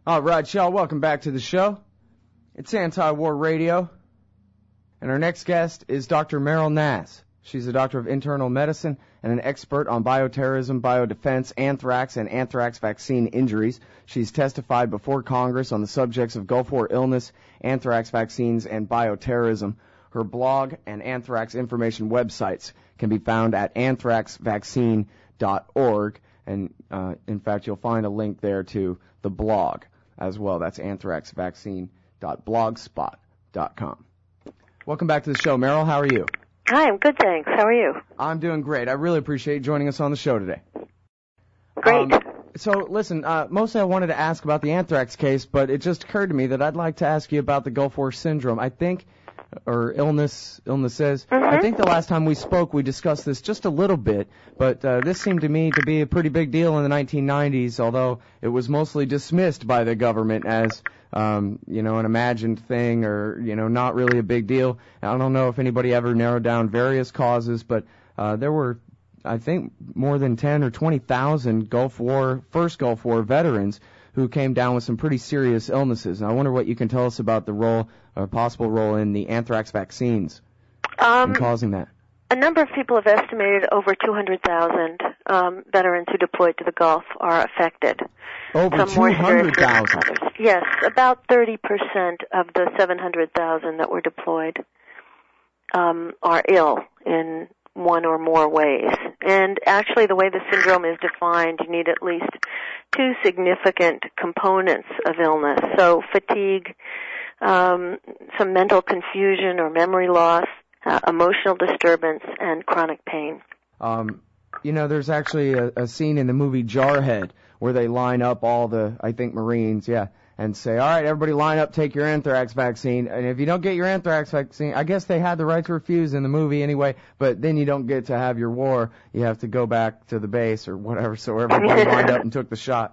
All right, y'all, welcome back to the show. It's Anti-War Radio, and our next guest is Dr. Meryl Nass. She's a doctor of internal medicine and an expert on bioterrorism, biodefense, anthrax, and anthrax vaccine injuries. She's testified before Congress on the subjects of Gulf War illness, anthrax vaccines, and bioterrorism. Her blog and anthrax information websites can be found at anthraxvaccine.org, and in fact, you'll find a link there to the blog as well. That's anthraxvaccine.blogspot.com. Welcome back to the show, Meryl. How are you? Hi, I'm good, thanks. How are you? I'm doing great. I really appreciate you joining us on the show today. Great. So, listen, mostly I wanted to ask about the anthrax case, but it just occurred to me that I'd like to ask you about the Gulf War syndrome. I think, or illnesses. I think the last time we spoke, we discussed this just a little bit, but this seemed to me to be a pretty big deal in the 1990s, although it was mostly dismissed by the government as, an imagined thing or, not really a big deal. I don't know if anybody ever narrowed down various causes, but there were, I think, more than 10 or 20,000 first Gulf War veterans who came down with some pretty serious illnesses. And I wonder what you can tell us about the role, or possible role, in the anthrax vaccines in causing that. A number of people have estimated over 200,000 veterans who deployed to the Gulf are affected. Over 200,000? Yes, about 30% of the 700,000 that were deployed are ill in one or more ways. And actually, the way the syndrome is defined, you need at least two significant components of illness. So fatigue, some mental confusion or memory loss, emotional disturbance, and chronic pain. There's actually a scene in the movie Jarhead where they line up all the, I think, Marines, and say, all right, everybody line up, take your anthrax vaccine. And if you don't get your anthrax vaccine, I guess they had the right to refuse in the movie anyway, but then you don't get to have your war. You have to go back to the base or whatever, so everybody lined up and took the shot.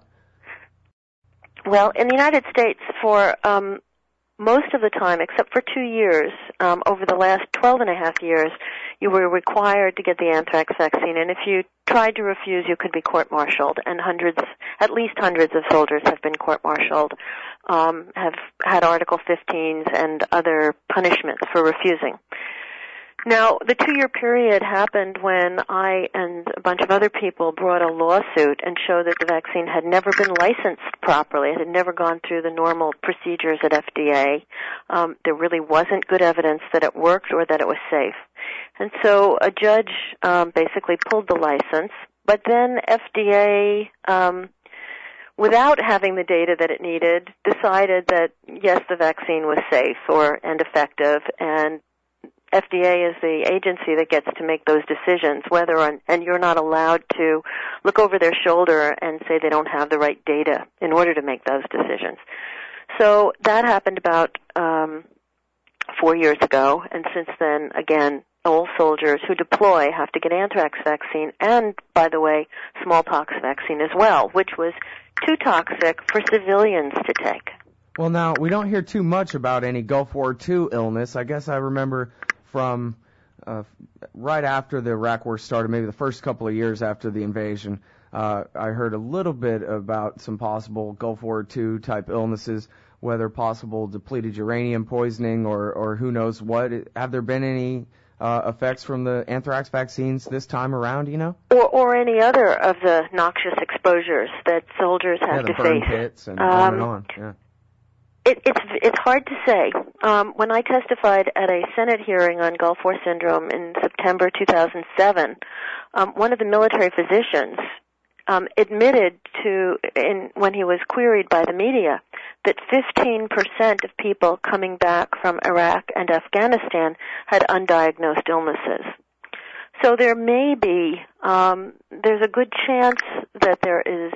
Well, in the United States, for most of the time, except for 2 years, over the last 12 and a half years, you were required to get the anthrax vaccine, and if you tried to refuse, you could be court-martialed, and at least hundreds of soldiers have been court-martialed, have had Article 15s and other punishments for refusing. Now, the 2-year period happened when I and a bunch of other people brought a lawsuit and showed that the vaccine had never been licensed properly. It had never gone through the normal procedures at FDA. There really wasn't good evidence that it worked or that it was safe. And so a judge basically pulled the license, but then FDA, without having the data that it needed, decided that, yes, the vaccine was safe and effective, and FDA is the agency that gets to make those decisions, and you're not allowed to look over their shoulder and say they don't have the right data in order to make those decisions. So that happened about 4 years ago, and since then, again, all soldiers who deploy have to get anthrax vaccine and, by the way, smallpox vaccine as well, which was too toxic for civilians to take. Well, now, we don't hear too much about any Gulf War II illness. I guess I remember from right after the Iraq War started, maybe the first couple of years after the invasion, I heard a little bit about some possible Gulf War II type illnesses, whether possible depleted uranium poisoning or who knows what. Have there been any effects from the anthrax vaccines this time around, Or any other of the noxious exposures that soldiers have to face. The burn pits and on and on, yeah. It's hard to say. When I testified at a Senate hearing on Gulf War syndrome in September 2007, one of the military physicians admitted when he was queried by the media, that 15% of people coming back from Iraq and Afghanistan had undiagnosed illnesses. So there may be, there's a good chance that there is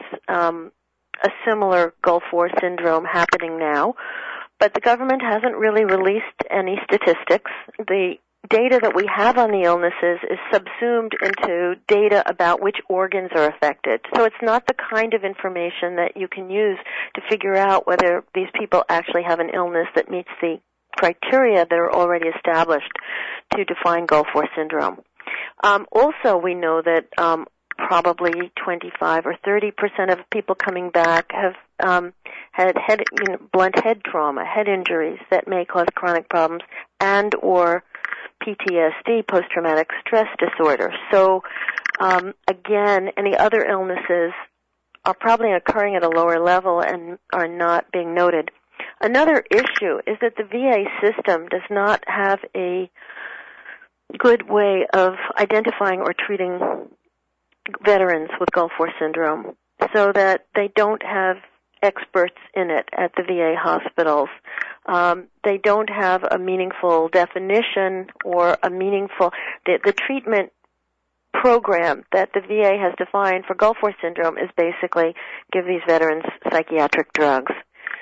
a similar Gulf War syndrome happening now, but the government hasn't really released any statistics. The data that we have on the illnesses is subsumed into data about which organs are affected. So it's not the kind of information that you can use to figure out whether these people actually have an illness that meets the criteria that are already established to define Gulf War syndrome. Also, we know that probably 25 or 30% of people coming back have had blunt head trauma, head injuries that may cause chronic problems, and or PTSD, post-traumatic stress disorder. So, again, any other illnesses are probably occurring at a lower level and are not being noted. Another issue is that the VA system does not have a good way of identifying or treating veterans with Gulf War syndrome, so that they don't have experts in it at the VA hospitals. They don't have a meaningful definition or a meaningful... The treatment program that the VA has defined for Gulf War syndrome is basically give these veterans psychiatric drugs.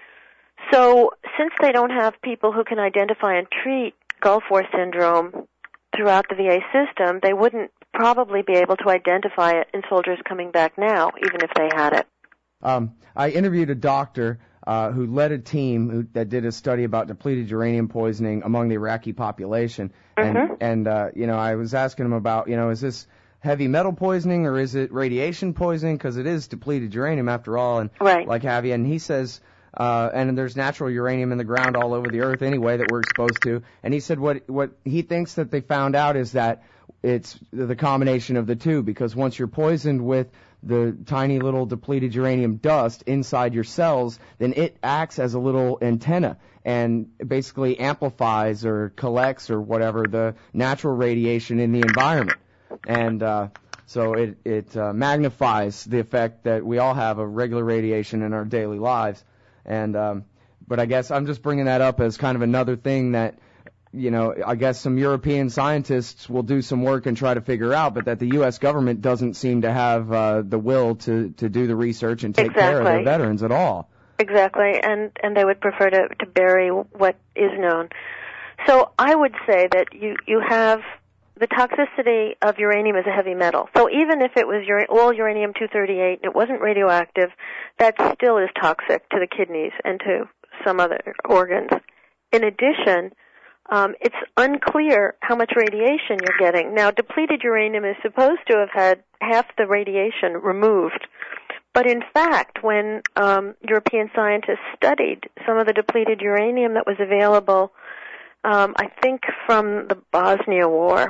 So since they don't have people who can identify and treat Gulf War syndrome throughout the VA system, they wouldn't probably be able to identify it in soldiers coming back now, even if they had it. I interviewed a doctor who led a team that did a study about depleted uranium poisoning among the Iraqi population, and I was asking him about, is this heavy metal poisoning or is it radiation poisoning, because it is depleted uranium after all, and right. like have you, and he says, and there's natural uranium in the ground all over the earth anyway that we're exposed to, and he said what he thinks that they found out is that it's the combination of the two, because once you're poisoned with the tiny little depleted uranium dust inside your cells, then it acts as a little antenna and basically amplifies or collects or whatever the natural radiation in the environment. And so it magnifies the effect that we all have of regular radiation in our daily lives. And but I guess I'm just bringing that up as kind of another thing that, I guess some European scientists will do some work and try to figure out, but that the U.S. government doesn't seem to have the will to do the research and take care of their veterans at all. Exactly, and they would prefer to bury what is known. So I would say that you have the toxicity of uranium as a heavy metal. So even if it was all uranium-238 and it wasn't radioactive, that still is toxic to the kidneys and to some other organs. In addition, it's unclear how much radiation you're getting. Now, depleted uranium is supposed to have had half the radiation removed. But in fact, when European scientists studied some of the depleted uranium that was available, I think from the Bosnia War,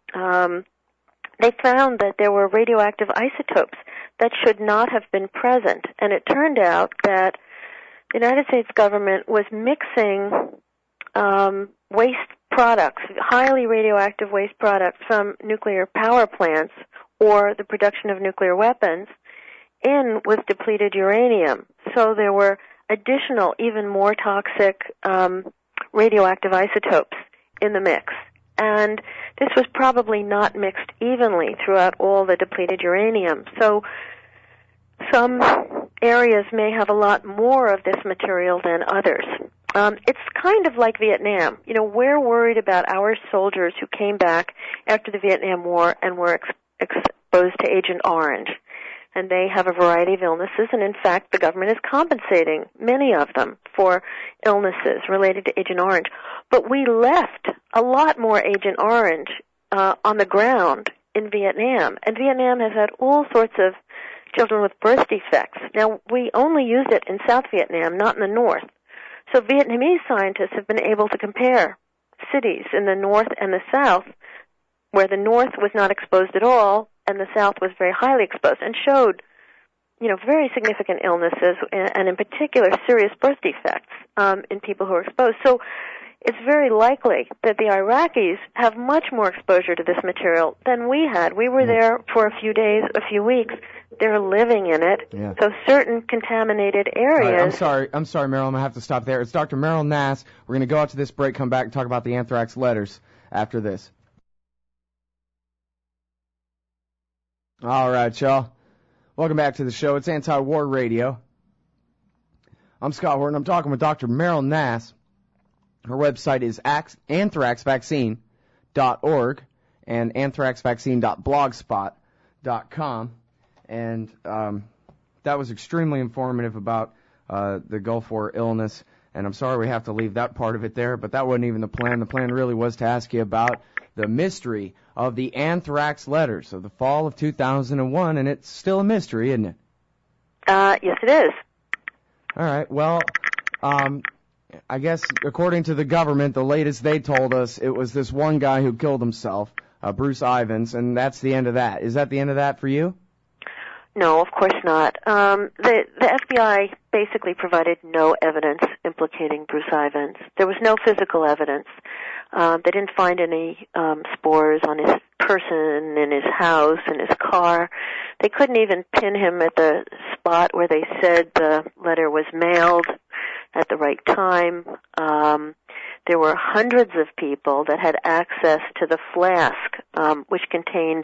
they found that there were radioactive isotopes that should not have been present. And it turned out that the United States government was mixing waste products, highly radioactive waste products from nuclear power plants or the production of nuclear weapons in with depleted uranium. So there were additional, even more toxic radioactive isotopes in the mix. And this was probably not mixed evenly throughout all the depleted uranium. So some areas may have a lot more of this material than others. It's kind of like Vietnam. We're worried about our soldiers who came back after the Vietnam War and were exposed to Agent Orange. And they have a variety of illnesses, and in fact, the government is compensating many of them for illnesses related to Agent Orange. But we left a lot more Agent Orange on the ground in Vietnam, and Vietnam has had all sorts of children with birth defects. Now, we only used it in South Vietnam, not in the North. So Vietnamese scientists have been able to compare cities in the North and the South, where the North was not exposed at all, and the South was very highly exposed, and showed, very significant illnesses, and in particular serious birth defects in people who are exposed. So it's very likely that the Iraqis have much more exposure to this material than we had. We were there for a few days, a few weeks. They're living in it. Yeah. So certain contaminated areas... I'm sorry, Meryl. I'm going to have to stop there. It's Dr. Meryl Nass. We're going to go out to this break, come back, and talk about the anthrax letters after this. All right, y'all. Welcome back to the show. It's Anti-War Radio. I'm Scott Horton. I'm talking with Dr. Meryl Nass. Her website is anthraxvaccine.org and anthraxvaccine.blogspot.com. And that was extremely informative about the Gulf War illness. And I'm sorry we have to leave that part of it there, but that wasn't even the plan. The plan really was to ask you about the mystery of the anthrax letters of the fall of 2001, and it's still a mystery, isn't it? Yes, it is. All right. Well, I guess according to the government, the latest they told us, it was this one guy who killed himself, Bruce Ivins, and that's the end of that. Is that the end of that for you? No, of course not. The FBI basically provided no evidence implicating Bruce Ivins. There was no physical evidence. They didn't find any spores on his person, in his house, in his car. They couldn't even pin him at the spot where they said the letter was mailed at the right time. There were hundreds of people that had access to the flask, which contained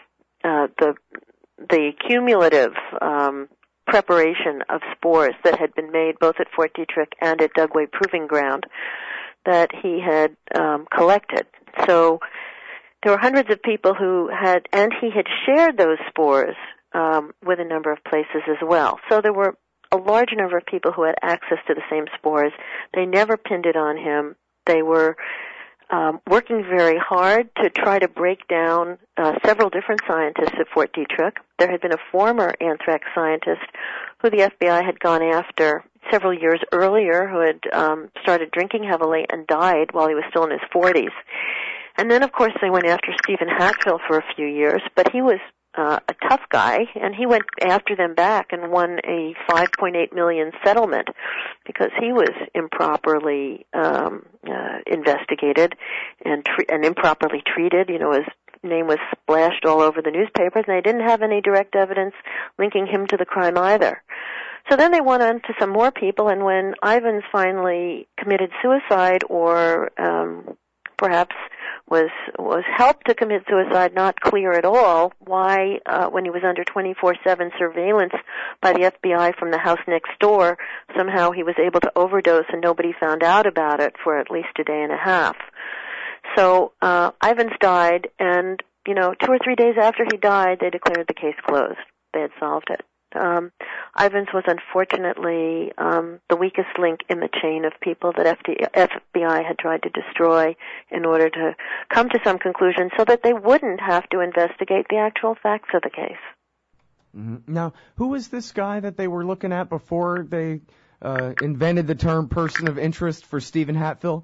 the cumulative preparation of spores that had been made both at Fort Detrick and at Dugway Proving Ground that he had collected. So there were hundreds of people who had, and he had shared those spores with a number of places as well. So there were a large number of people who had access to the same spores. They never pinned it on him. They were working very hard to try to break down several different scientists at Fort Detrick. There had been a former anthrax scientist who the FBI had gone after several years earlier who had started drinking heavily and died while he was still in his 40s. And then, of course, they went after Stephen Hatfill for a few years, but he was a tough guy, and he went after them back and won a $5.8 million settlement because he was improperly investigated and improperly treated. You know, his name was splashed all over the newspapers, and they didn't have any direct evidence linking him to the crime either. So then they went on to some more people, and when Ivins finally committed suicide or perhaps was helped to commit suicide, not clear at all why, when he was under 24/7 surveillance by the FBI from the house next door, somehow he was able to overdose and nobody found out about it for at least a day and a half. So Ivins died, and 2 or 3 days after he died, they declared the case closed. They had solved it. Ivins was unfortunately the weakest link in the chain of people that FBI had tried to destroy in order to come to some conclusion so that they wouldn't have to investigate the actual facts of the case. Mm-hmm. Now, who was this guy that they were looking at before they invented the term person of interest for Stephen Hatfill?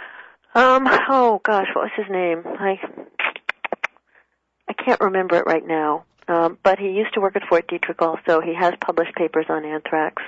Oh gosh, what was his name? I can't remember it right now. But he used to work at Fort Detrick also. He has published papers on anthrax.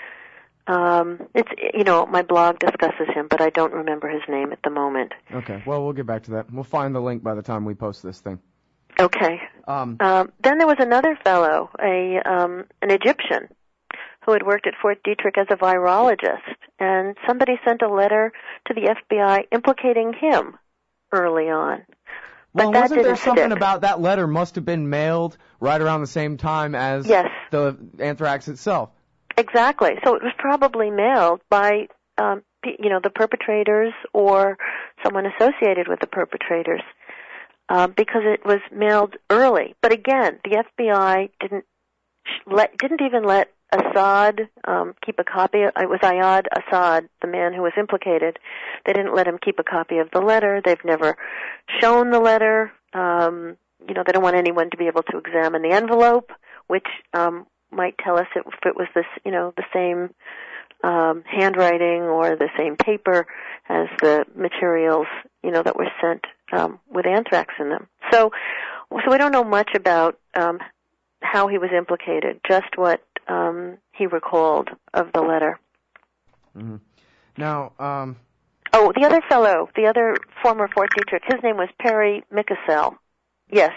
My blog discusses him, but I don't remember his name at the moment. Okay. Well, we'll get back to that. We'll find the link by the time we post this thing. Okay. Then there was another fellow, an Egyptian, who had worked at Fort Detrick as a virologist, and somebody sent a letter to the FBI implicating him early on. Well, wasn't there something about that letter must have been mailed right around the same time as the anthrax itself? Exactly. So it was probably mailed by, the perpetrators or someone associated with the perpetrators, because it was mailed early. But again, the FBI didn't even let Assad keep a copy. It was Ayad Assad, the man who was implicated. They didn't let him keep a copy of the letter. They've never shown the letter. They don't want anyone to be able to examine the envelope, which might tell us if it was this, the same handwriting or the same paper as the materials, that were sent with anthrax in them. So we don't know much about how he was implicated, just what he recalled of the letter. Mm-hmm. Now, the other fellow, the other former Fort Detrick, his name was Perry Mikesell. Yes,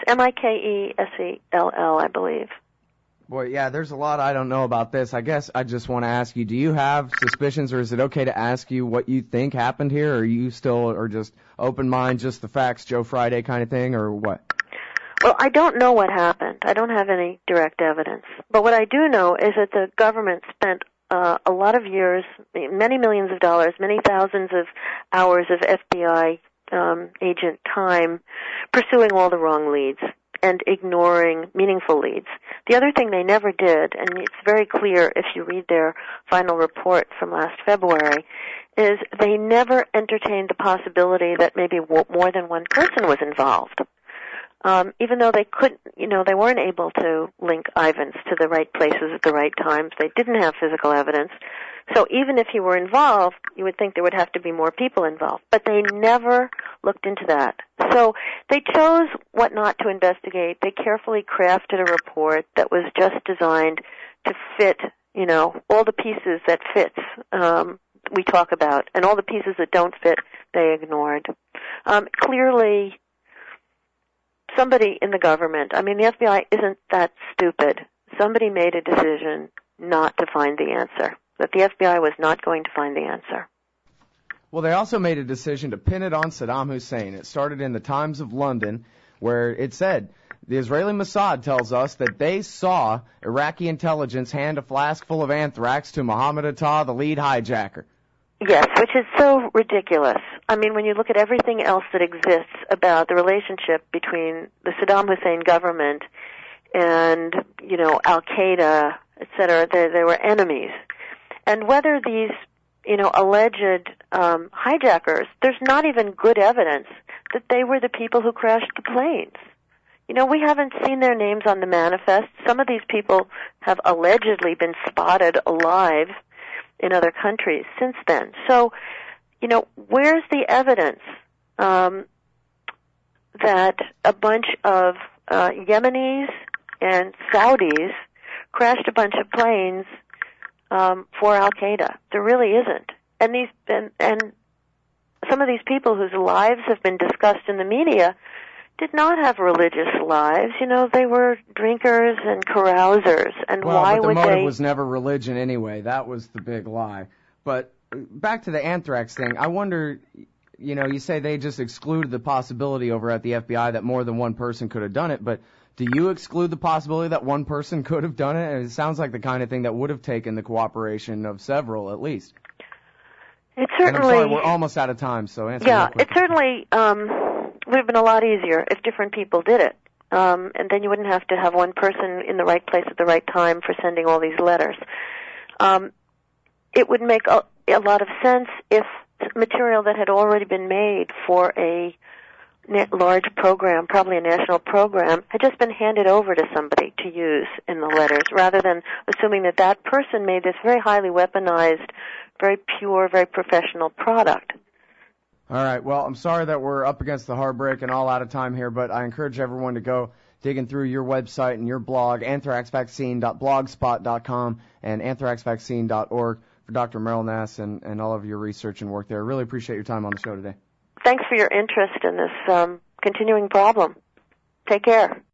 Mikesell, I believe. Boy, yeah, there's a lot I don't know about this. I guess I just want to ask you, do you have suspicions, or is it okay to ask you what you think happened here, or are you still, or just open mind, just the facts, Joe Friday kind of thing, or what? Well, I don't know what happened. I don't have any direct evidence. But what I do know is that the government spent a lot of years, many millions of dollars, many thousands of hours of FBI agent time pursuing all the wrong leads and ignoring meaningful leads. The other thing they never did, and it's very clear if you read their final report from last February, is they never entertained the possibility that maybe more than one person was involved. Even though they couldn't, they weren't able to link Ivins to the right places at the right times. They didn't have physical evidence. So even if he were involved, you would think there would have to be more people involved. But they never looked into that. So they chose what not to investigate. They carefully crafted a report that was just designed to fit, all the pieces that fits we talk about, and all the pieces that don't fit, they ignored. Clearly, somebody in the government, the FBI isn't that stupid. Somebody made a decision not to find the answer, that the FBI was not going to find the answer. Well, they also made a decision to pin it on Saddam Hussein. It started in the Times of London, where it said, the Israeli Mossad tells us that they saw Iraqi intelligence hand a flask full of anthrax to Mohammed Atta, the lead hijacker. Yes, which is so ridiculous. When you look at everything else that exists about the relationship between the Saddam Hussein government and, Al-Qaeda, et cetera, they were enemies. And whether these, alleged hijackers, there's not even good evidence that they were the people who crashed the planes. We haven't seen their names on the manifest. Some of these people have allegedly been spotted alive in other countries since then. So, where's the evidence that a bunch of Yemenis and Saudis crashed a bunch of planes for Al-Qaeda? There really isn't. And some of these people whose lives have been discussed in the media did not have religious lives. They were drinkers and carousers. And why would they? But the motive was never religion anyway. That was the big lie. But back to the anthrax thing, I wonder, you say they just excluded the possibility over at the FBI that more than one person could have done it, but do you exclude the possibility that one person could have done it? And it sounds like the kind of thing that would have taken the cooperation of several, at least. It certainly... And I'm sorry, we're almost out of time, so answer Yeah, real quick. it certainly would have been a lot easier if different people did it. And then you wouldn't have to have one person in the right place at the right time for sending all these letters. It would make a lot of sense if material that had already been made for a large program, probably a national program, had just been handed over to somebody to use in the letters, rather than assuming that that person made this very highly weaponized, very pure, very professional product. All right. Well, I'm sorry that we're up against the hard break and all out of time here, but I encourage everyone to go digging through your website and your blog, anthraxvaccine.blogspot.com and anthraxvaccine.org, for Dr. Meryl Nass and all of your research and work there. I really appreciate your time on the show today. Thanks for your interest in this continuing problem. Take care.